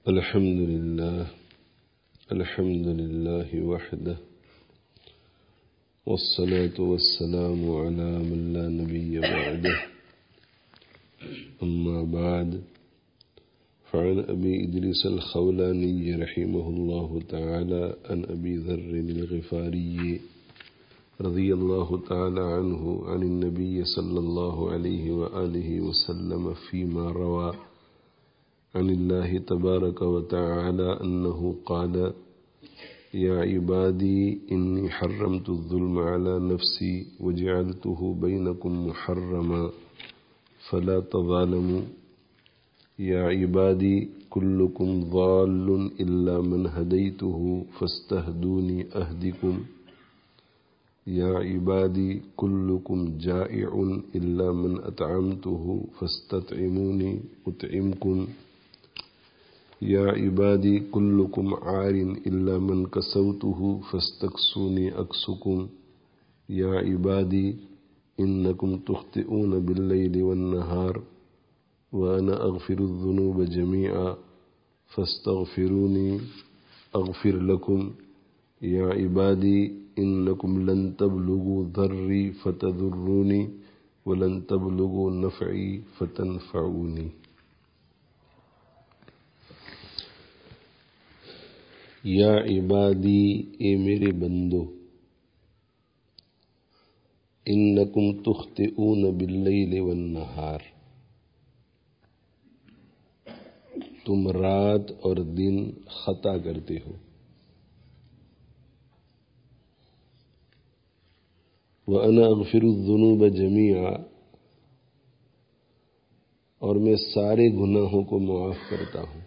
الحمد لله وحده والصلاة والسلام على من لا نبي بعده أما بعد فعن أبي إدريس الخولاني رحمه الله تعالى عن أبي ذر الغفاري رضي الله تعالى عنه عن النبي صلى الله عليه وآله وسلم فيما روى عن الله تبارك وتعالى أنه قال يا عبادي إني حرمت الظلم على نفسي وجعلته بينكم محرما فلا تظالموا يا عبادي كلكم ضال إلا من هديته فاستهدوني أهدكم يا عبادي كلكم جائع إلا من أطعمته فاستطعموني أطعمكم يا عبادي كلكم عار إلا من كسوته فاستكسوني أكسكم يا عبادي إنكم تخطئون بالليل والنهار وأنا أغفر الذنوب جميعا فاستغفروني أغفر لكم يا عبادي إنكم لن تبلغوا ضري فتضروني ولن تبلغوا نفعي فتنفعوني. یا عبادی اے میرے بندو انکم تخطئون باللیل والنہار تم رات اور دن خطا کرتے ہو. وَأَنَا أَغْفِرُ الذُّنُوبَ جَمِيعًا اور میں سارے گناہوں کو معاف کرتا ہوں.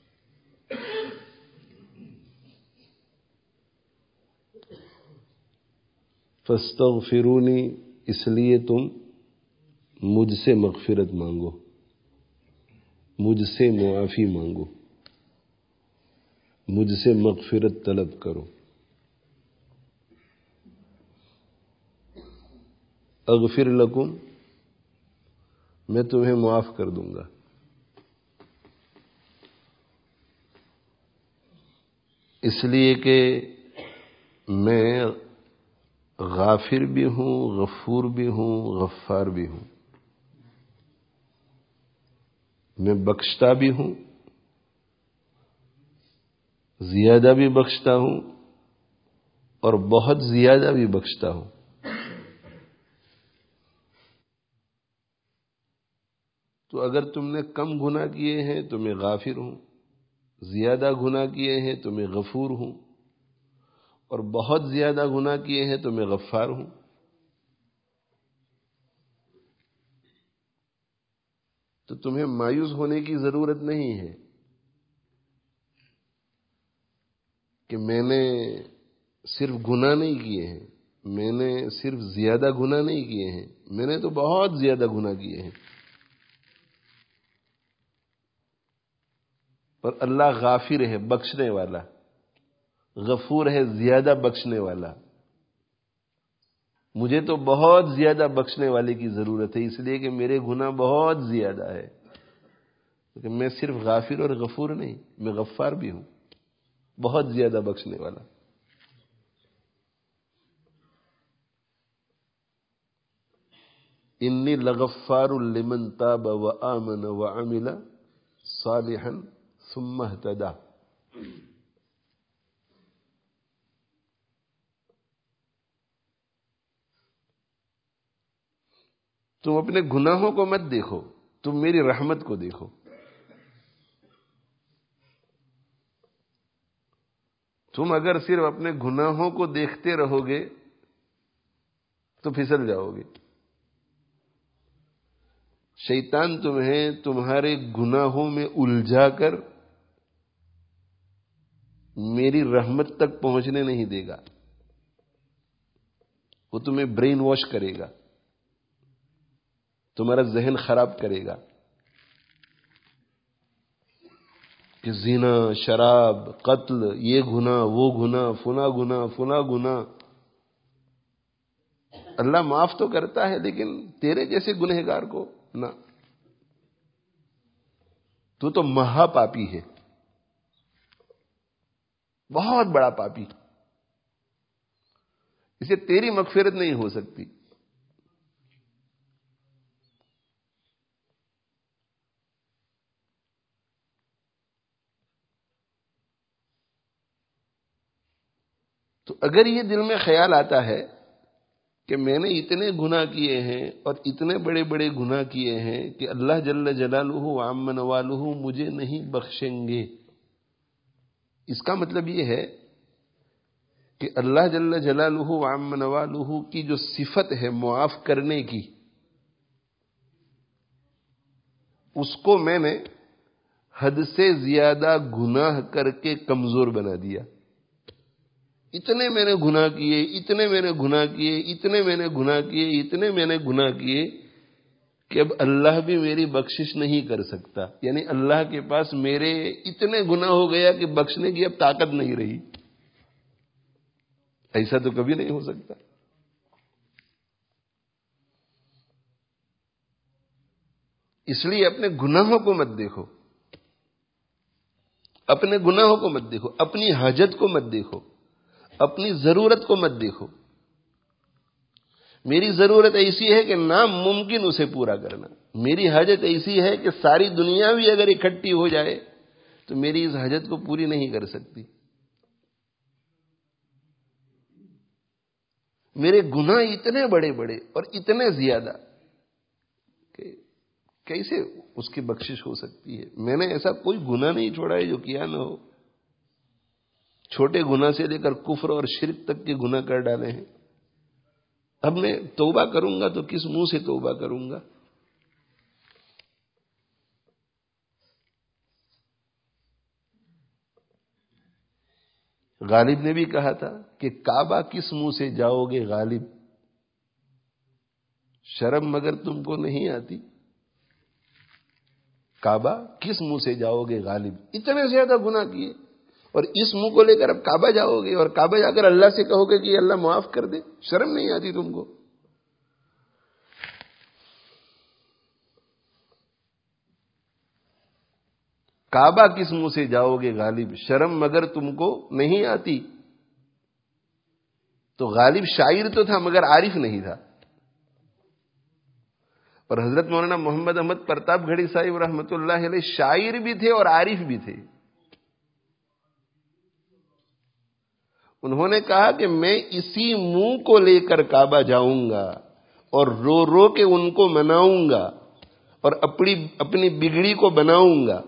فاستغفرونی اس لیے تم مجھ سے مغفرت مانگو، مجھ سے معافی مانگو، مجھ سے مغفرت طلب کرو. اغفر لکم میں تمہیں معاف کر دوں گا. اس لیے کہ میں غافر بھی ہوں، غفور بھی ہوں، غفار بھی ہوں. میں بخشتا بھی ہوں، زیادہ بھی بخشتا ہوں اور بہت زیادہ بھی بخشتا ہوں. تو اگر تم نے کم گناہ کیے ہیں تو میں غافر ہوں، زیادہ گناہ کیے ہیں تو میں غفور ہوں، اور بہت زیادہ گناہ کیے ہیں تو میں غفار ہوں. تو تمہیں مایوس ہونے کی ضرورت نہیں ہے کہ میں نے صرف گناہ نہیں کیے ہیں، میں نے صرف زیادہ گناہ نہیں کیے ہیں، میں نے تو بہت زیادہ گناہ کیے ہیں. پر اللہ غافر ہے، بخشنے والا، غفور ہے، زیادہ بخشنے والا. مجھے تو بہت زیادہ بخشنے والے کی ضرورت ہے، اس لیے کہ میرے گناہ بہت زیادہ ہے. لیکن میں صرف غافر اور غفور نہیں، میں غفار بھی ہوں، بہت زیادہ بخشنے والا. انی لغفار لمن تاب وآمن وعمل صالحا ثم اهتدى. تم اپنے گناہوں کو مت دیکھو، تم میری رحمت کو دیکھو. تم اگر صرف اپنے گناہوں کو دیکھتے رہو گے تو پھسل جاؤ گے. شیطان تمہیں تمہارے گناہوں میں الجھا کر میری رحمت تک پہنچنے نہیں دے گا. وہ تمہیں برین واش کرے گا، تمہارا ذہن خراب کرے گا کہ زنا، شراب، قتل، یہ گناہ، وہ گناہ، فنا گناہ، فنا گناہ. اللہ معاف تو کرتا ہے لیکن تیرے جیسے گنہگار کو نہ. تو مہا پاپی ہے. بہت بڑا پاپی، اسے تیری مغفرت نہیں ہو سکتی۔ تو اگر یہ دل میں خیال آتا ہے کہ میں نے اتنے گناہ کیے ہیں اور اتنے بڑے بڑے گناہ کیے ہیں کہ اللہ جل جلالہ وعم نوالہ مجھے نہیں بخشیں گے، اس کا مطلب یہ ہے کہ اللہ جل جلالہ وعم نوالہ کی جو صفت ہے معاف کرنے کی، اس کو میں نے حد سے زیادہ گناہ کر کے کمزور بنا دیا۔ اتنے میں نے گناہ کیے، اتنے میں نے گناہ کیے، اتنے میں نے گناہ کیے، اتنے میں نے گناہ کیے کہ اب اللہ بھی میری بخشش نہیں کر سکتا، یعنی اللہ کے پاس میرے اتنے گناہ ہو گیا کہ بخشنے کی اب طاقت نہیں رہی۔ ایسا تو کبھی نہیں ہو سکتا۔ اس لیے اپنے گناہوں کو مت دیکھو، اپنے گناہوں کو مت دیکھو، اپنی حاجت کو مت دیکھو، اپنی ضرورت کو مت دیکھو۔ میری ضرورت ایسی ہے کہ ناممکن اسے پورا کرنا، میری حاجت ایسی ہے کہ ساری دنیا بھی اگر اکٹھی ہو جائے تو میری اس حاجت کو پوری نہیں کر سکتی۔ میرے گناہ اتنے بڑے بڑے اور اتنے زیادہ کہ کیسے اس کی بخشش ہو سکتی ہے؟ میں نے ایسا کوئی گناہ نہیں چھوڑا ہے جو کیا نہ ہو، چھوٹے گناہ سے لے کر کفر اور شرک تک کے گناہ کر ڈالے ہیں۔ اب میں توبہ کروں گا تو کس منہ سے توبہ کروں گا؟ غالب نے بھی کہا تھا کہ کعبہ کس منہ سے جاؤ گے غالب، شرم مگر تم کو نہیں آتی۔ کعبہ کس منہ سے جاؤ گے غالب، اتنے زیادہ گناہ کیے اور اس منہ کو لے کر اب کعبہ جاؤ گے اور کعبہ جا کر اللہ سے کہو گے کہ اللہ معاف کر دے، شرم نہیں آتی تم کو؟ کعبہ کس منہ سے جاؤ گے غالب، شرم مگر تم کو نہیں آتی۔ تو غالب شاعر تو تھا مگر عارف نہیں تھا۔ اور حضرت مولانا محمد احمد پرتاپ گھڑی صاحب رحمۃ اللہ علیہ شاعر بھی تھے اور عارف بھی تھے۔ انہوں نے کہا کہ میں اسی منہ کو لے کر کعبہ جاؤں گا اور رو رو کے ان کو مناؤں گا اور اپنی بگڑی کو بناؤں گا۔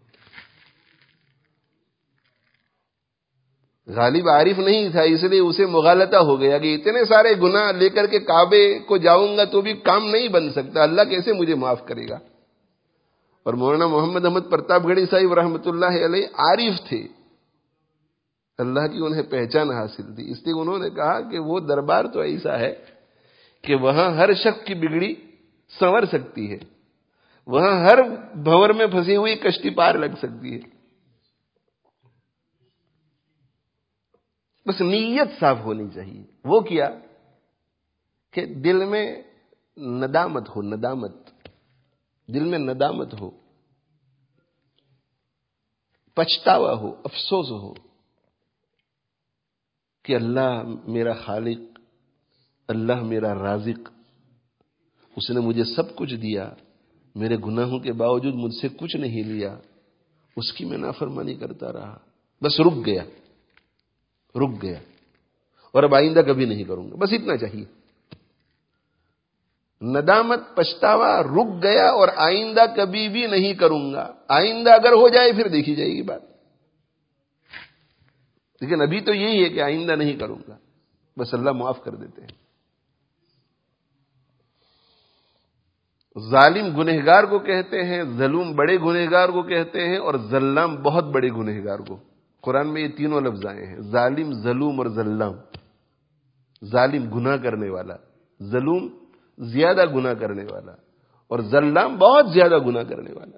غالب عارف نہیں تھا، اس لیے اسے مغالطہ ہو گیا کہ اتنے سارے گناہ لے کر کے کعبے کو جاؤں گا تو بھی کام نہیں بن سکتا، اللہ کیسے مجھے معاف کرے گا؟ اور مولانا محمد احمد پرتاپ گھڑی صاحب رحمۃ اللہ علیہ عارف تھے، اللہ کی انہیں پہچان حاصل تھی، اس لیے انہوں نے کہا کہ وہ دربار تو ایسا ہے کہ وہاں ہر شخص کی بگڑی سنور سکتی ہے، وہاں ہر بھنور میں پھنسی ہوئی کشتی پار لگ سکتی ہے، بس نیت صاف ہونی چاہیے۔ وہ کیا کہ دل میں ندامت ہو، ندامت، دل میں ندامت ہو، پچھتاوا ہو، افسوس ہو کہ اللہ میرا خالق، اللہ میرا رازق، اس نے مجھے سب کچھ دیا، میرے گناہوں کے باوجود مجھ سے کچھ نہیں لیا، اس کی میں نافرمانی کرتا رہا، بس رک گیا اور اب آئندہ کبھی نہیں کروں گا، بس اتنا چاہیے۔ ندامت، پچھتاوا، رک گیا اور آئندہ کبھی بھی نہیں کروں گا، آئندہ اگر ہو جائے پھر دیکھی جائے گی بات، لیکن ابھی تو یہی ہے کہ آئندہ نہیں کروں گا، بس اللہ معاف کر دیتے ہیں۔ ظالم گنہگار کو کہتے ہیں، ظلوم بڑے گنہگار کو کہتے ہیں، اور ظلام بہت بڑے گنہگار کو۔ قرآن میں یہ تینوں لفظ آئے ہیں، ظالم، ظلوم اور ظلام۔ ظالم گناہ کرنے والا، ظلوم زیادہ گناہ کرنے والا، اور ظلام بہت زیادہ گناہ کرنے والا۔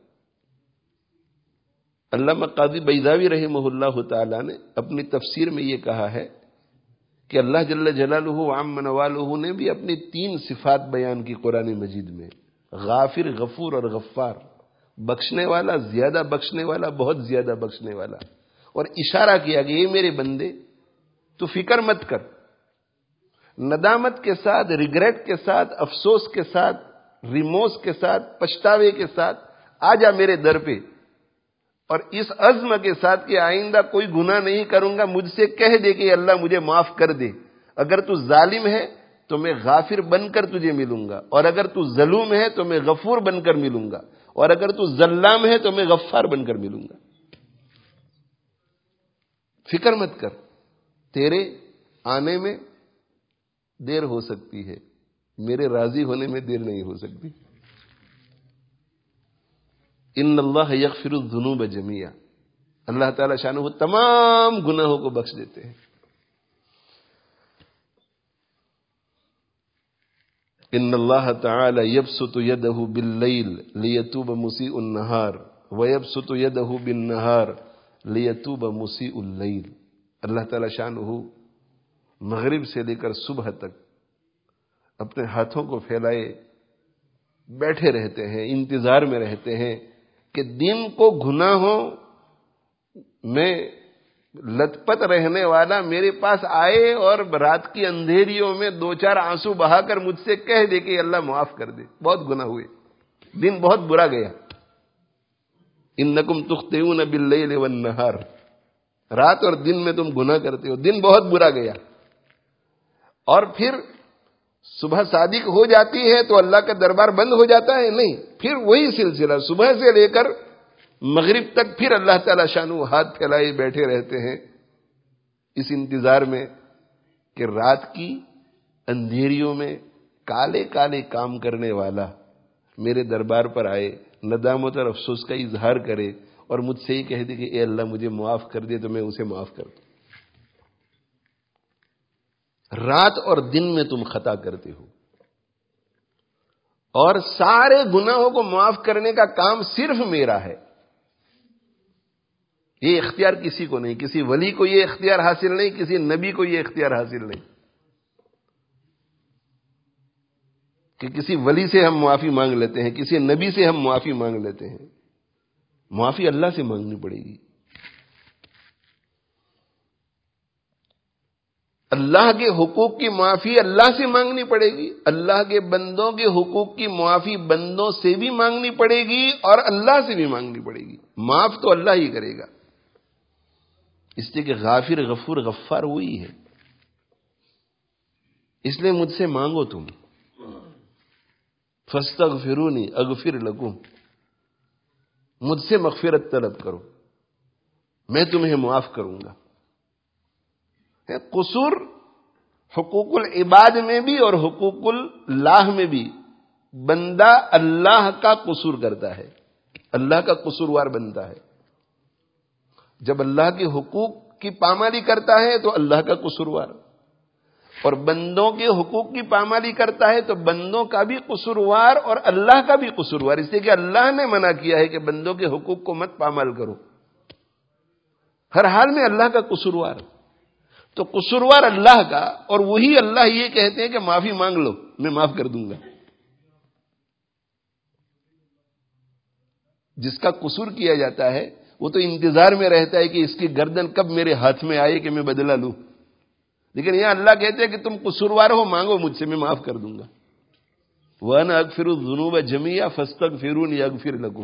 علامہ قاضی بیضاوی رحمہ اللہ تعالی نے اپنی تفسیر میں یہ کہا ہے کہ اللہ جل جلالہ وعم نوالہ نے بھی اپنی 3 صفات بیان کی قرآن مجید میں، غافر، غفور اور غفار، بخشنے والا، زیادہ بخشنے والا، بہت زیادہ بخشنے والا، اور اشارہ کیا کہ یہ میرے بندے تو فکر مت کر، ندامت کے ساتھ، ریگریٹ کے ساتھ، افسوس کے ساتھ، ریموس کے ساتھ، پچھتاوے کے ساتھ آ جا میرے در پہ، اور اس عزم کے ساتھ کہ آئندہ کوئی گناہ نہیں کروں گا، مجھ سے کہہ دے کہ اللہ مجھے معاف کر دے۔ اگر تو ظالم ہے تو میں غافر بن کر تجھے ملوں گا، اور اگر تو ظلوم ہے تو میں غفور بن کر ملوں گا، اور اگر تو ظلام ہے تو میں غفار بن کر ملوں گا۔ فکر مت کر، تیرے آنے میں دیر ہو سکتی ہے، میرے راضی ہونے میں دیر نہیں ہو سکتی۔ ان اللہ یغفر الذنوب جميعا، اللہ تعالی شانہ تمام گناہوں کو بخش دیتے ہیں۔ ان اللہ تعالی یبسط یدہ باللیل لیتوب مسیء النہار ویبسط یدہ بالنہار لیتوب مسیء اللیل۔ اللہ تعالی شانہ مغرب سے لے کر صبح تک اپنے ہاتھوں کو پھیلائے بیٹھے رہتے ہیں، انتظار میں رہتے ہیں کہ دن کو گناہوں میں لت پت رہنے والا میرے پاس آئے اور رات کی اندھیریوں میں دو چار آنسو بہا کر مجھ سے کہہ دے کہ اللہ معاف کر دے، بہت گناہ ہوئے، دن بہت برا گیا۔ انکم تخطئون باللیل والنہار، رات اور دن میں تم گناہ کرتے ہو، دن بہت برا گیا۔ اور پھر صبح صادق ہو جاتی ہے تو اللہ کا دربار بند ہو جاتا ہے؟ نہیں، پھر وہی سلسلہ صبح سے لے کر مغرب تک پھر اللہ تعالی شانہ ہاتھ پھیلائے بیٹھے رہتے ہیں اس انتظار میں کہ رات کی اندھیریوں میں کالے کالے کام کرنے والا میرے دربار پر آئے، ندامت اور افسوس کا اظہار کرے اور مجھ سے ہی کہہ دے کہ اے اللہ مجھے معاف کر دے، تو میں اسے معاف کر دوں۔ رات اور دن میں تم خطا کرتے ہو، اور سارے گناہوں کو معاف کرنے کا کام صرف میرا ہے۔ یہ اختیار کسی کو نہیں، کسی ولی کو یہ اختیار حاصل نہیں، کسی نبی کو یہ اختیار حاصل نہیں کہ کسی ولی سے ہم معافی مانگ لیتے ہیں، کسی نبی سے ہم معافی مانگ لیتے ہیں۔ معافی اللہ سے مانگنی پڑے گی۔ اللہ کے حقوق کی معافی اللہ سے مانگنی پڑے گی، اللہ کے بندوں کے حقوق کی معافی بندوں سے بھی مانگنی پڑے گی اور اللہ سے بھی مانگنی پڑے گی۔ معاف تو اللہ ہی کرے گا، اس لیے کہ غافر غفور غفار وہی ہے۔ اس لیے مجھ سے مانگو تم، فاستغفرونی اغفر لکم، مجھ سے مغفرت طلب کرو، میں تمہیں معاف کروں گا۔ قصور حقوق العباد میں بھی اور حقوق اللہ میں بھی بندہ اللہ کا قصور کرتا ہے، اللہ کا قصوروار بنتا ہے۔ جب اللہ کے حقوق کی پامالی کرتا ہے تو اللہ کا قصوروار، اور بندوں کے حقوق کی پامالی کرتا ہے تو بندوں کا بھی قصوروار اور اللہ کا بھی قصوروار، اس لیے کہ اللہ نے منع کیا ہے کہ بندوں کے حقوق کو مت پامال کرو، ہر حال میں اللہ کا قصوروار۔ تو قصوروار اللہ کا، اور وہی اللہ یہ کہتے ہیں کہ معافی مانگ لو میں معاف کر دوں گا۔ جس کا قصور کیا جاتا ہے وہ تو انتظار میں رہتا ہے کہ اس کی گردن کب میرے ہاتھ میں آئے کہ میں بدلہ لوں، لیکن یہاں اللہ کہتے ہیں کہ تم قصوروار ہو، مانگو مجھ سے، میں معاف کر دوں گا۔ وَأَنَا أَغْفِرُ الذُّنُوبَ جَمِيعًا فَاسْتَغْفِرُونِي أَغْفِرْ لَكُمْ۔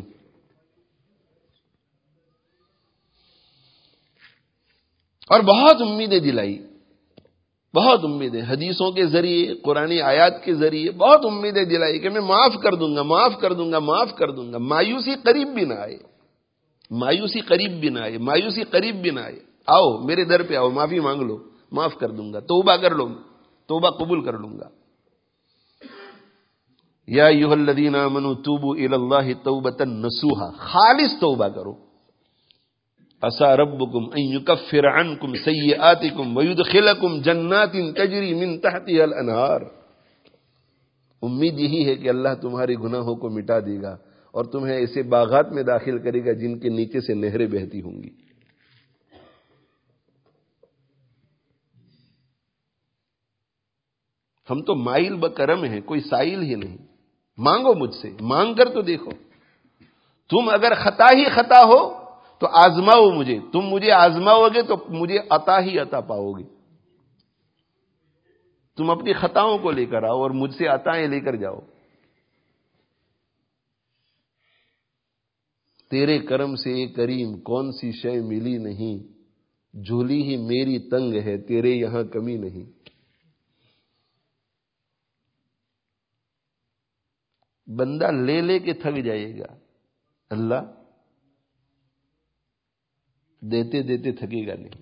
اور بہت امیدیں دلائی، بہت امیدیں، حدیثوں کے ذریعے، قرآنی آیات کے ذریعے بہت امیدیں دلائی کہ میں معاف کر دوں گا، معاف کر دوں گا، معاف کر دوں گا۔ مایوسی قریب بھی نہ آئے، مایوسی قریب بھی نہ آئے، مایوسی قریب بھی نہ آئے۔ آؤ میرے در پہ آؤ، معافی مانگ لو، معاف کر دوں گا، توبہ کر لو، توبہ قبول کر لوں گا۔ یا ایھا الذین آمنوا توبوا الی اللہ توبۃ نصوحا، خالص توبہ کرو۔ عسى ربكم ان يكفر عنكم سيئاتكم ويدخلكم جنات تجري من تحتها الانهار۔ امید یہی ہے کہ اللہ تمہارے گناہوں کو مٹا دے گا اور تمہیں ایسے باغات میں داخل کرے گا جن کے نیچے سے نہریں بہتی ہوں گی۔ ہم تو مائل بکرم ہیں، کوئی سائل ہی نہیں۔ مانگو مجھ سے، مانگ کر تو دیکھو۔ تم اگر خطا ہی خطا ہو تو آزماؤ مجھے، تم مجھے آزماؤ گے تو مجھے عطا ہی عطا پاؤ گے. تم اپنی خطاؤں کو لے کر آؤ اور مجھ سے عطائیں لے کر جاؤ. تیرے کرم سے اے کریم کون سی شے ملی نہیں، جھولی ہی میری تنگ ہے تیرے یہاں کمی نہیں. بندہ لے لے کے تھک جائے گا، اللہ دیتے دیتے تھکے گا نہیں.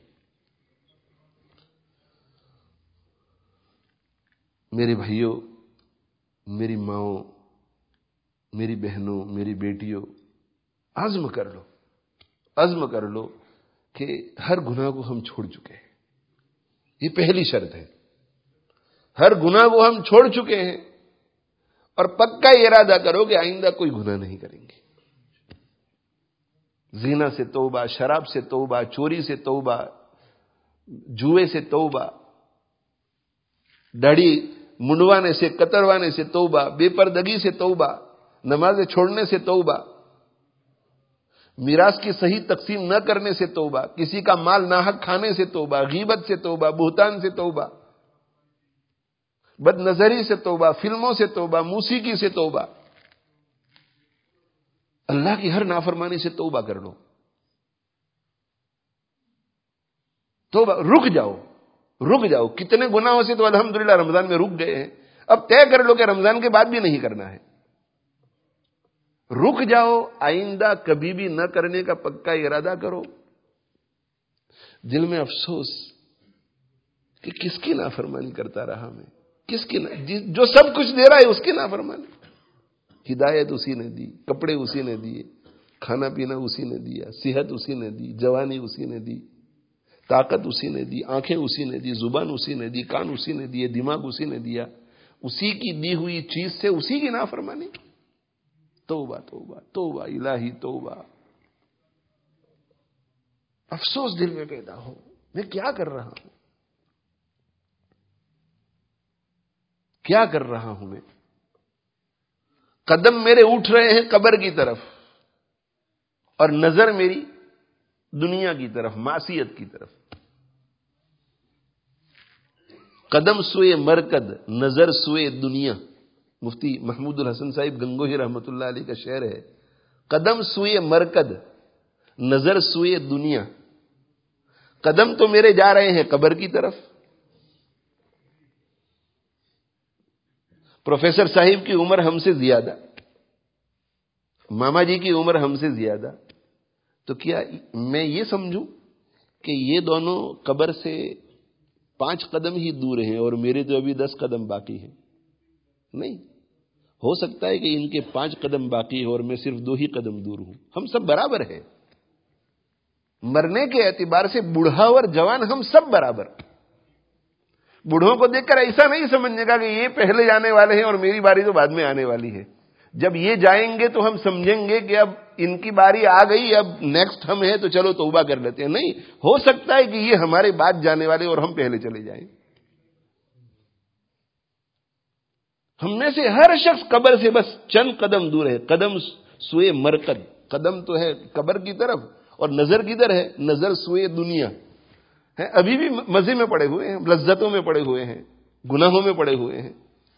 میرے بھائیوں، میری ماؤں، میری بہنوں، میری بیٹیوں، عزم کر لو، عزم کر لو کہ ہر گناہ کو ہم چھوڑ چکے ہیں. یہ پہلی شرط ہے. ہر گناہ کو ہم چھوڑ چکے ہیں اور پکا ارادہ کرو کہ آئندہ کوئی گناہ نہیں کریں گے. زنا سے توبہ، شراب سے توبہ، چوری سے توبہ، جوئے سے توبہ، داڑھی منڈوانے سے، کتروانے سے توبہ، بے پردگی سے توبہ، نمازیں چھوڑنے سے توبہ، میراث کی صحیح تقسیم نہ کرنے سے توبہ، کسی کا مال ناحق کھانے سے توبہ، غیبت سے توبہ، بہتان سے توبہ، بد نظری سے توبہ، فلموں سے توبہ، موسیقی سے توبہ. اللہ کی ہر نافرمانی سے توبہ کر لو. توبہ، رک جاؤ، رک جاؤ. کتنے گناہوں سے تو الحمدللہ رمضان میں رک گئے ہیں، اب طے کر لو کہ رمضان کے بعد بھی نہیں کرنا ہے. رک جاؤ، آئندہ کبھی بھی نہ کرنے کا پکا ارادہ کرو. دل میں افسوس کہ کس کی نافرمانی کرتا رہا میں، کس کی جو سب کچھ دے رہا ہے اس کی نافرمانی. ہدایت اسی نے دی، کپڑے اسی نے دیے، کھانا پینا اسی نے دیا، صحت اسی نے دی، جوانی اسی نے دی، طاقت اسی نے دی، آنکھیں اسی نے دی، زبان اسی نے دی، کان اسی نے دیے، دماغ اسی نے دیا. اسی کی دی ہوئی چیز سے اسی کی نافرمانی. توبہ توبہ توبہ الہی توبہ. افسوس دل میں پیدا ہو، میں کیا کر رہا ہوں، کیا کر رہا ہوں میں. قدم میرے اٹھ رہے ہیں قبر کی طرف اور نظر میری دنیا کی طرف، معصیت کی طرف. قدم سوئے مرکد، نظر سوئے دنیا. مفتی محمود الحسن صاحب گنگوہی رحمۃ اللہ علیہ کا شعر ہے. قدم سوئے مرکد، نظر سوئے دنیا. قدم تو میرے جا رہے ہیں قبر کی طرف. پروفیسر صاحب کی عمر ہم سے زیادہ، ماما جی کی عمر ہم سے زیادہ، تو کیا میں یہ سمجھوں کہ یہ دونوں قبر سے 5 قدم ہی دور ہیں اور میرے تو ابھی 10 قدم باقی ہیں؟ نہیں، ہو سکتا ہے کہ ان کے 5 قدم باقی ہے اور میں صرف 2 ہی قدم دور ہوں. ہم سب برابر ہیں. مرنے کے اعتبار سے بوڑھا اور جوان ہم سب برابر. بوڑھوں کو دیکھ کر ایسا نہیں سمجھنے کا کہ یہ پہلے جانے والے ہیں اور میری باری تو بعد میں آنے والی ہے. جب یہ جائیں گے تو ہم سمجھیں گے کہ اب ان کی باری آ گئی، اب نیکسٹ ہم ہیں تو چلو توبہ کر لیتے ہیں. نہیں، ہو سکتا ہے کہ یہ ہمارے بعد جانے والے اور ہم پہلے چلے جائیں. ہم میں سے ہر شخص قبر سے بس چند قدم دور ہے. قدم سوئے مرکد، قدم تو ہے قبر کی طرف اور نظر کدھر ہے؟ نظر سوئے دنیا ہے. ابھی بھی مزے میں پڑے ہوئے ہیں، لذتوں میں پڑے ہوئے ہیں، گناہوں میں پڑے ہوئے ہیں.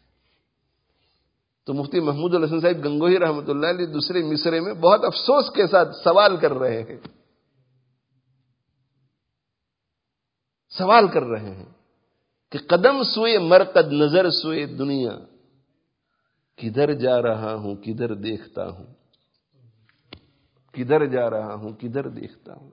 تو مفتی محمود الحسن صاحب گنگوہی رحمۃ اللہ علیہ دوسرے مصرے میں بہت افسوس کے ساتھ سوال کر رہے ہیں، سوال کر رہے ہیں کہ قدم سوئے مرکد، نظر سوئے دنیا. کدھر جا رہا ہوں، کدھر دیکھتا ہوں، کدھر جا رہا ہوں، کدھر دیکھتا ہوں،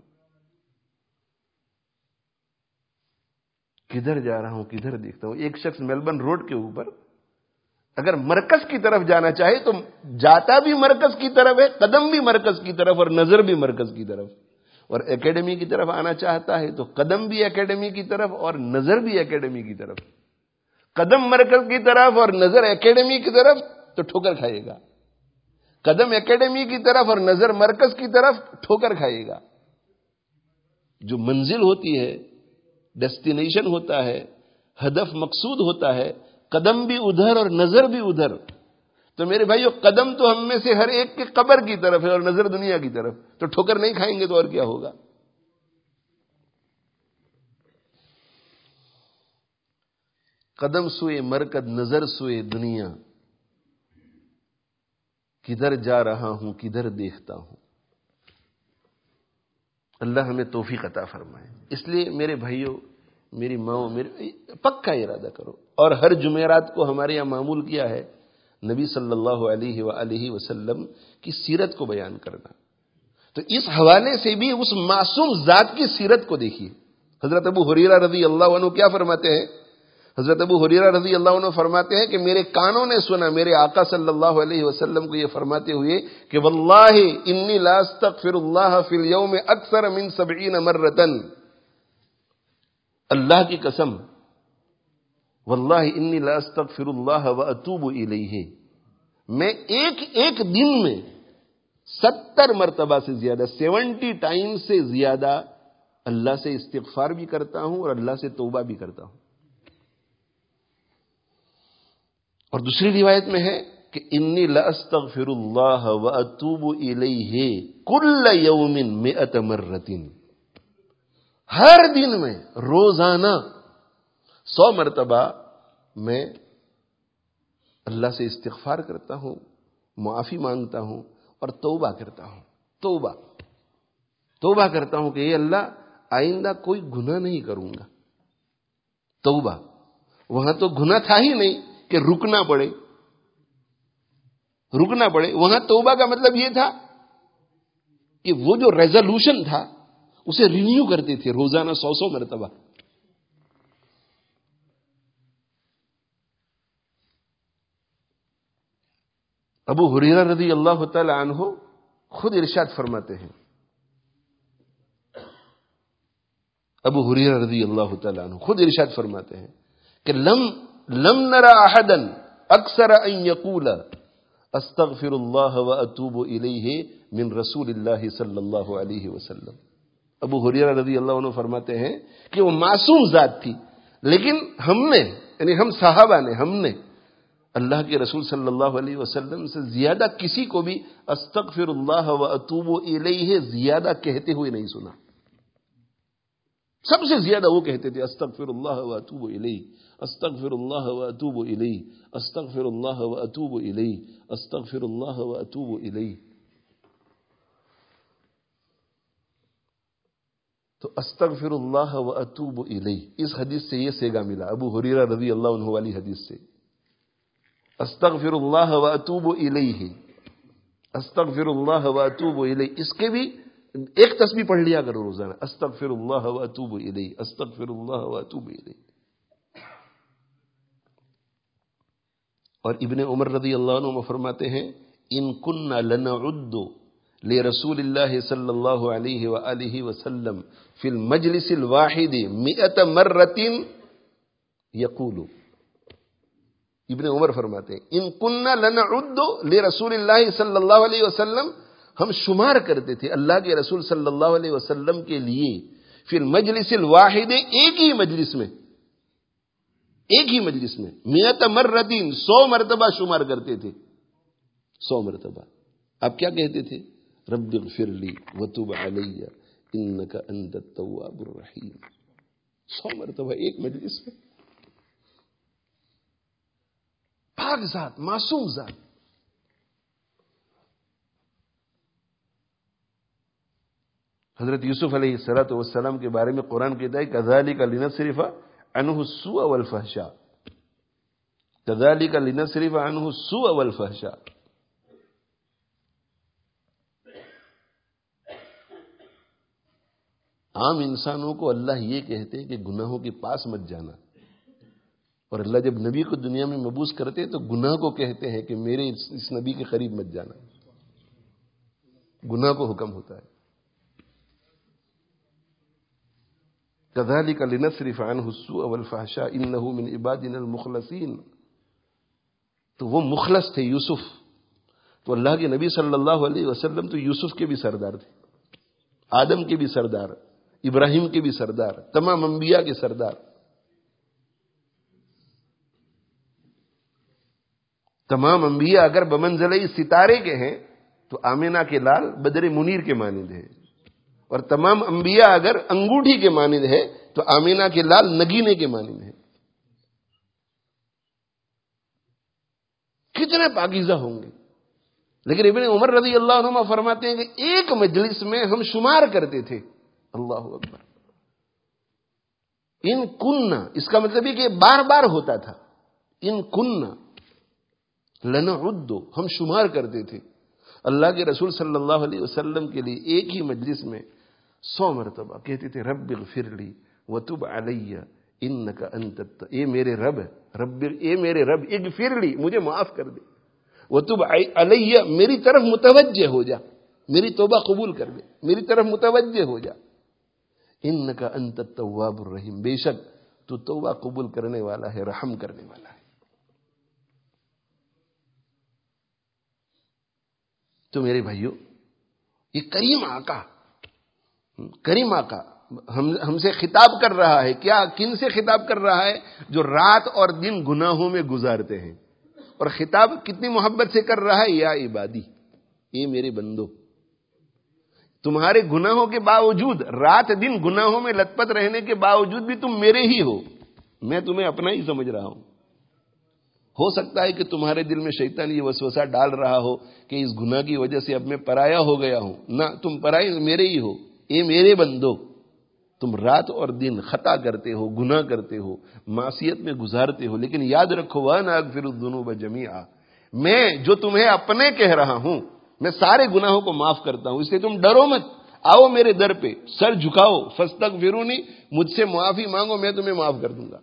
کدھر جا رہا ہوں، کدھر دیکھتا ہوں. ایک شخص میلبرن روڈ کے اوپر اگر مرکز کی طرف جانا چاہے تو جاتا بھی مرکز کی طرف ہے، قدم بھی مرکز کی طرف اور نظر بھی مرکز کی طرف. اور اکیڈمی کی طرف آنا چاہتا ہے تو قدم بھی اکیڈمی کی طرف اور نظر بھی اکیڈمی کی طرف. قدم مرکز کی طرف اور نظر اکیڈمی کی طرف تو ٹھوکر کھائے گا. قدم اکیڈمی کی طرف اور نظر مرکز کی طرف ٹھوکر کھائے گا. جو منزل ہوتی ہے، ڈیسٹینیشن ہوتا ہے، ہدف مقصود ہوتا ہے، قدم بھی ادھر اور نظر بھی ادھر. تو میرے بھائیو قدم تو ہم میں سے ہر ایک کے قبر کی طرف ہے اور نظر دنیا کی طرف، تو ٹھوکر نہیں کھائیں گے تو اور کیا ہوگا؟ قدم سوئے مرکز، نظر سوئے دنیا، کدھر جا رہا ہوں کدھر دیکھتا ہوں۔ اللہ ہمیں توفیق عطا فرمائے۔ اس لیے میرے بھائیوں، میری ماں، میرے پکا ارادہ کرو، اور ہر جمعرات کو ہمارے یہاں معمول کیا ہے نبی صلی اللہ علیہ وآلہ وسلم کی سیرت کو بیان کرنا۔ تو اس حوالے سے بھی اس معصوم ذات کی سیرت کو دیکھیے۔ حضرت ابو ہریرہ رضی اللہ عنہ کیا فرماتے ہیں؟ حضرت ابو ہریرہ رضی اللہ عنہ فرماتے ہیں کہ میرے کانوں نے سنا میرے آقا صلی اللہ علیہ وسلم کو یہ فرماتے ہوئے کہ واللہ انی لا استغفر اللہ فی اليوم اکثر من 70 مرتن، اللہ کی قسم، واللہ انی لا استغفر اللہ واتوب الیہ، میں ایک دن میں 70 مرتبہ سے زیادہ، 70 ٹائم سے زیادہ اللہ سے استغفار بھی کرتا ہوں اور اللہ سے توبہ بھی کرتا ہوں۔ اور دوسری روایت میں ہے کہ انی لاستغفر اللہ واتوب الیہ کل یوم 100 مرۃ، ہر دن میں روزانہ 100 مرتبہ میں اللہ سے استغفار کرتا ہوں، معافی مانگتا ہوں اور توبہ کرتا ہوں۔ توبہ کرتا ہوں کہ اے اللہ آئندہ کوئی گناہ نہیں کروں گا۔ توبہ، وہاں تو گناہ تھا ہی نہیں کہ رکنا پڑے، وہاں توبہ کا مطلب یہ تھا کہ وہ جو ریزولوشن تھا اسے رینیو کرتے تھے روزانہ 100 مرتبہ۔ ابو ہریرہ رضی اللہ تعالی عنہ خود ارشاد فرماتے ہیں، ابو ہریرہ رضی اللہ تعالی عنہ خود ارشاد فرماتے ہیں کہ لم نرى احدا اکثر ان یقول استغفر اللہ واتوب الیہ من رسول اللہ صلی اللہ علیہ وسلم۔ ابو ہریرہ رضی اللہ عنہ فرماتے ہیں کہ وہ معصوم ذات تھی، لیکن ہم نے، یعنی ہم صحابہ نے، ہم نے اللہ کے رسول صلی اللہ علیہ وسلم سے زیادہ کسی کو بھی استغفر اللہ واتوب الیہ زیادہ کہتے ہوئے نہیں سنا۔ سب سے زیادہ وہ کہتے تھے استغفر اللہ واتوب الیہ، استغفر اللہ واتوب الیہ، استغفر اللہ واتوب الیہ، استغفر اللہ واتوب الیہ۔ تو استغفر اللہ واتوب الیہ، اس حدیث سے یہ سیگا ملا، ابو ہریرہ رضی اللہ عنہ والی حدیث سے، استغفر اللہ واتوب الیہ، استغفر اللہ واتوب الیہ۔ اس کے بھی ایک تسبیح پڑھ لیا کرو روزانہ، استغفر اللہ واتوب الیہ، استغفر اللہ واتوب الیہ۔ اور ابن عمر رضی اللہ عنہ فرماتے ہیں ان کننا لنعد لرسول اللہ صلی اللہ علیہ وآلہ وسلم فی المجلس الواحد 100 مرۃ یقول۔ ابن عمر فرماتے ہیں ان کننا لنعد لرسول اللہ صلی اللہ علیہ وسلم، ہم شمار کرتے تھے اللہ کے رسول صلی اللہ علیہ وسلم کے لیے فی المجلس الواحد، ایک ہی مجلس میں 100 مرۃ 100 مرتبہ شمار کرتے تھے، 100 مرتبہ۔ آپ کیا کہتے تھے؟ رب اغفر لی وتب علی انک انت التواب الرحیم، 100 مرتبہ ایک مجلس میں۔ پاک ذات، معصوم ذات۔ حضرت یوسف علیہ السلام کے بارے میں قرآن کہتا ہے کذالک لنصرف عنہ السوء والفحشاء، کذالک لنصرف عنہ السوء والفحشاء۔ عام انسانوں کو اللہ یہ کہتے ہیں کہ گناہوں کے پاس مت جانا، اور اللہ جب نبی کو دنیا میں مبعوث کرتے ہیں تو گناہ کو کہتے ہیں کہ میرے اس نبی کے قریب مت جانا، گناہ کو حکم ہوتا ہے۔ كذلك لنصرف عنه السوء والفحشاء انه من عبادنا المخلصین۔ تو وہ مخلص تھے یوسف، تو اللہ کے نبی صلی اللہ علیہ وسلم تو یوسف کے بھی سردار تھے، آدم کے بھی سردار، ابراہیم کے بھی سردار، تمام انبیاء کے سردار۔ تمام انبیاء اگر بمنزلہ ستارے کے ہیں تو آمینہ کے لال بدر منیر کے مانند ہے، اور تمام انبیاء اگر انگوٹھی کے مانند ہے تو آمینہ کے لال نگینے کے مانند ہے۔ کتنے پاکیزہ ہوں گے۔ لیکن ابن عمر رضی اللہ عنہما فرماتے ہیں کہ ایک مجلس میں ہم شمار کرتے تھے، اللہ اکبر، ان کننا، اس کا مطلب ہے کہ بار بار ہوتا تھا، ان کننا لنعد، ہم شمار کرتے تھے، اللہ کے رسول صلی اللہ علیہ وسلم کے لیے ایک ہی مجلس میں 100 مرتبہ کہتے تھے رب اغفر لی وتب علی انک انت، اے میرے رب، اے میرے رب اغفر لی، مجھے معاف کر دے، وتب علی، میری طرف متوجہ ہو جا، میری توبہ قبول کر دے، میری طرف متوجہ ہو جا، انک انت التواب الرحیم، بے شک تو توبہ قبول کرنے والا ہے، رحم کرنے والا ہے۔ تو میرے بھائیوں، یہ کریم آقا ہم سے خطاب کر رہا ہے، کیا کن سے خطاب کر رہا ہے؟ جو رات اور دن گناہوں میں گزارتے ہیں، اور خطاب کتنی محبت سے کر رہا ہے، یا عبادی، یہ میرے بندو، تمہارے گناہوں کے باوجود، رات دن گناہوں میں لت پت رہنے کے باوجود بھی تم میرے ہی ہو، میں تمہیں اپنا ہی سمجھ رہا ہوں۔ ہو سکتا ہے کہ تمہارے دل میں شیطان یہ وسوسہ ڈال رہا ہو کہ اس گناہ کی وجہ سے اب میں پرایا ہو گیا ہوں، نہ، تم پرائے میرے ہی ہو، اے میرے بندو، تم رات اور دن خطا کرتے ہو، گناہ کرتے ہو، معصیت میں گزارتے ہو، لیکن یاد رکھو وَأَنَا أَغْفِرُ الذُّنُوبَ جَمِيعًا، میں جو تمہیں اپنے کہہ رہا ہوں، میں سارے گناہوں کو معاف کرتا ہوں، اس لیے تم ڈرو مت، آؤ میرے در پہ، سر جھکاؤ، فاستغفرونی، مجھ سے معافی مانگو، میں تمہیں معاف کر دوں گا۔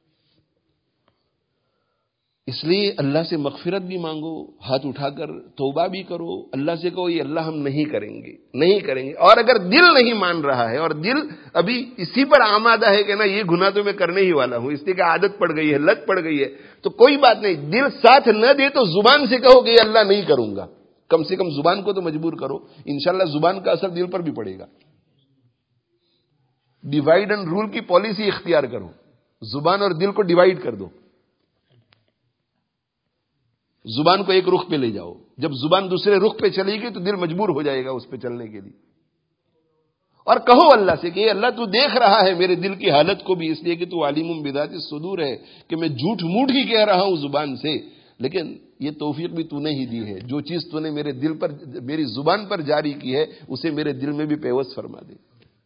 اس لیے اللہ سے مغفرت بھی مانگو، ہاتھ اٹھا کر توبہ بھی کرو، اللہ سے کہو یہ اللہ ہم نہیں کریں گے، اور اگر دل نہیں مان رہا ہے اور دل ابھی اسی پر آمادہ ہے کہ نا یہ گناہ تو میں کرنے ہی والا ہوں، اس لیے کہ عادت پڑ گئی ہے، لت پڑ گئی ہے، تو کوئی بات نہیں، دل ساتھ نہ دے تو زبان سے کہو کہ یہ اللہ نہیں کروں گا، کم سے کم زبان کو تو مجبور کرو، انشاءاللہ زبان کا اثر دل پر بھی پڑے گا۔ ڈیوائڈ اینڈ رول کی پالیسی اختیار کرو، زبان اور دل کو ڈیوائڈ کر دو، زبان کو ایک رخ پہ لے جاؤ، جب زبان دوسرے رخ پہ چلے گی تو دل مجبور ہو جائے گا اس پہ چلنے کے لیے، اور کہو اللہ سے کہ اللہ تو دیکھ رہا ہے میرے دل کی حالت کو بھی، اس لیے کہ تو علیم بذات الصدور ہے، کہ میں جھوٹ موٹ ہی کہہ رہا ہوں زبان سے، لیکن یہ توفیق بھی تو نے ہی دی ہے، جو چیز تو نے میرے دل پر، میری زبان پر جاری کی ہے، اسے میرے دل میں بھی پیوست فرما دے۔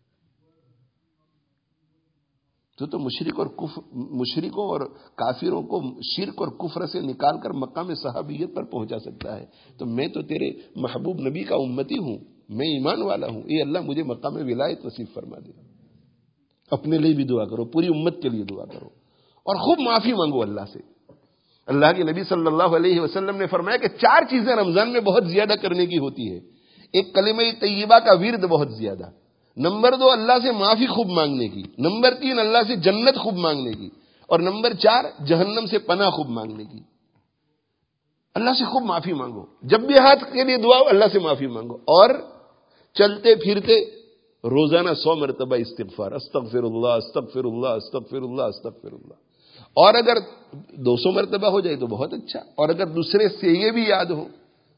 تو مشرکوں اور کافروں کو شرک اور کفر سے نکال کر مقام صحابیت پر پہنچا سکتا ہے، تو میں تو تیرے محبوب نبی کا امتی ہوں، میں ایمان والا ہوں، اے اللہ مجھے مقام ولایت نصیب فرما دے۔ اپنے لیے بھی دعا کرو، پوری امت کے لیے دعا کرو، اور خوب معافی مانگو اللہ سے۔ اللہ کے نبی صلی اللہ علیہ وسلم نے فرمایا کہ 4 چیزیں رمضان میں بہت زیادہ کرنے کی ہوتی ہے۔ ایک کلمہ طیبہ کا ورد بہت زیادہ، نمبر 2 اللہ سے معافی خوب مانگنے کی، نمبر 3 اللہ سے جنت خوب مانگنے کی، اور نمبر 4 جہنم سے پناہ خوب مانگنے کی۔ اللہ سے خوب معافی مانگو، جب بھی ہاتھ کے لیے دعا اللہ سے معافی مانگو، اور چلتے پھرتے روزانہ 100 مرتبہ استغفار، استغفر اللہ استغفر اللہ استغفر اللہ استغفر اللہ، اور اگر 200 مرتبہ ہو جائے تو بہت اچھا، اور اگر دوسرے سے یہ بھی یاد ہو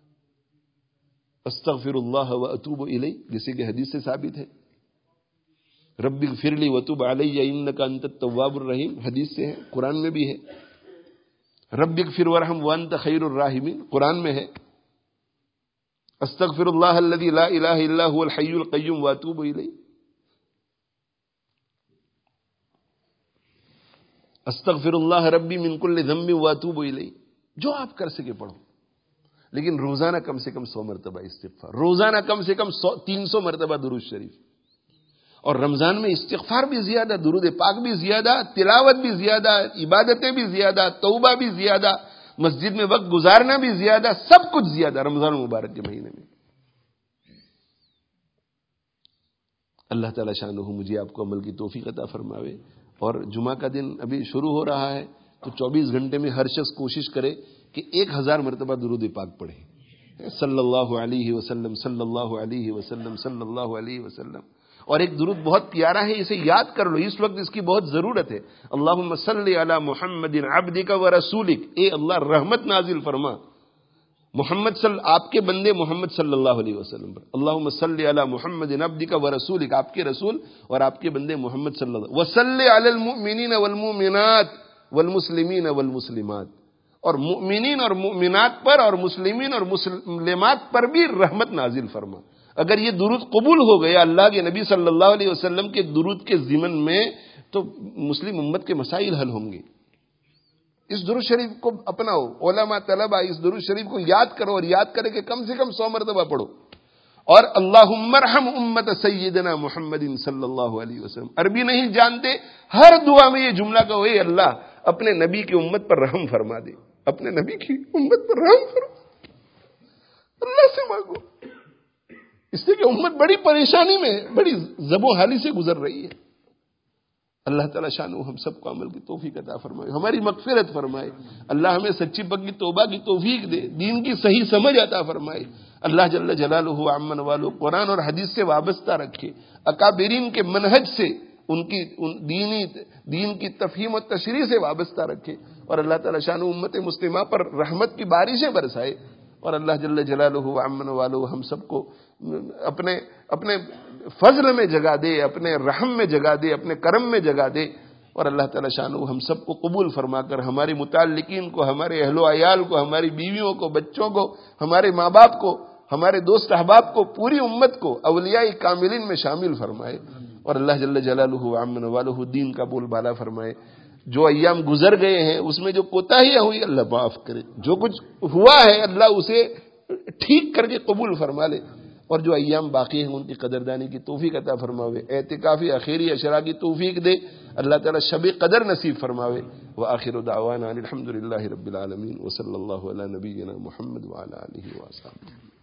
استغفر اللہ واتوب الیہ، جیسے کہ حدیث سے ثابت ہے، رب اغفر لی وتب علی انک انت التواب الرحیم، حدیث سے ہے، قرآن میں بھی ہے، رب اغفر وارحم وانت خیر الراحمین، قرآن میں ہے، استغفر اللہ الذی لا الہ الا هو الحی القیوم واتوب الیہ، استغفر اللہ ربی من کل ذنب واتوب الیہ، جو آپ کر سکے پڑھو، لیکن روزانہ کم سے کم 100 مرتبہ استغفار، روزانہ کم سے کم 300 مرتبہ درود شریف، اور رمضان میں استغفار بھی زیادہ، درود پاک بھی زیادہ، تلاوت بھی زیادہ، عبادتیں بھی زیادہ، توبہ بھی زیادہ، مسجد میں وقت گزارنا بھی زیادہ، سب کچھ زیادہ رمضان مبارک کے مہینے میں۔ اللہ تعالی شانہ مجھے آپ کو عمل کی توفیق عطا فرماوے، اور جمعہ کا دن ابھی شروع ہو رہا ہے، تو 24 گھنٹے میں ہر شخص کوشش کرے کہ 1000 مرتبہ درود پاک پڑھے، صلی اللہ علیہ وسلم صلی اللہ علیہ وسلم صلی اللہ علیہ وسلم، اور ایک درود بہت پیارا ہے، اسے یاد کر لو، اس وقت اس کی بہت ضرورت ہے. اللہم صلی علی محمد عبدک و رسولک، اے اللہ رحمت نازل فرما محمد آپ کے بندے محمد صلی اللہ علیہ وسلم پر. اللہم صلی علی محمد عبدک و رسولک، آپ کے رسول اور آپ کے بندے محمد صلی اللہ علیہ وسلم. وصلی علی المؤمنین والمؤمنات والمسلمین والمسلمات، اور مؤمنین اور مؤمنات پر اور مسلمین اور مسلمات پر بھی رحمت نازل فرما. اگر یہ درود قبول ہو گیا اللہ کے نبی صلی اللہ علیہ وسلم کے درود کے ضمن میں، تو مسلم امت کے مسائل حل ہوں گے. اس درود شریف کو اپناؤ، علماء طلبہ اس درود شریف کو یاد کرو، اور یاد کرے کہ کم سے کم 100 مرتبہ پڑھو. اور اللہم ارحم امت سیدنا محمد صلی اللہ علیہ وسلم. عربی نہیں جانتے، ہر دعا میں یہ جملہ کہو، اے اللہ اپنے نبی کی امت پر رحم فرما دے، اپنے نبی کی امت پر رحم فرما. اللہ سے مانگو، اس لیے کہ امت بڑی پریشانی میں، بڑی زب و حالی سے گزر رہی ہے. اللہ تعالیٰ شانہ ہم سب کو عمل کی توفیق عطا فرمائے، ہماری مغفرت فرمائے. اللہ ہمیں سچی پکی توبہ کی توفیق دے، دین کی صحیح سمجھ عطا فرمائے. اللہ جل جلالہ عمن والو قرآن اور حدیث سے وابستہ رکھے، اکابرین کے منہج سے، ان کی دین کی تفہیم و تشریح سے وابستہ رکھے. اور اللہ تعالیٰ شانہ امت مسلمہ پر رحمت کی بارشیں برسائے. اور اللہ جل جلالہ عمن والو ہم سب کو اپنے فضل میں جگا دے، اپنے رحم میں جگا دے، اپنے کرم میں جگا دے. اور اللہ تعالیٰ شانہ ہم سب کو قبول فرما کر ہمارے متعلقین کو، ہمارے اہل و عیال کو، ہماری بیویوں کو، بچوں کو، ہمارے ماں باپ کو، ہمارے دوست احباب کو، پوری امت کو اولیاء کاملین میں شامل فرمائے. اور اللہ جل جلالہ عمن والہ دین کا بول بالا فرمائے. جو ایام گزر گئے ہیں اس میں جو کوتاہیاں ہوئی اللہ معاف کرے، جو کچھ ہوا ہے اللہ اسے ٹھیک کر کے قبول فرما لے. اور جو ایام باقی ہیں ان کی قدردانی کی توفیق عطا فرماوے، اعتکافی اخیری اشرا کی توفیق دے. اللہ تعالیٰ شب قدر نصیب فرماوے. وآخر دعوانا الحمد للہ رب العالمین، وصلی اللہ علی نبینا محمد وعلی آلہ وصحبہ.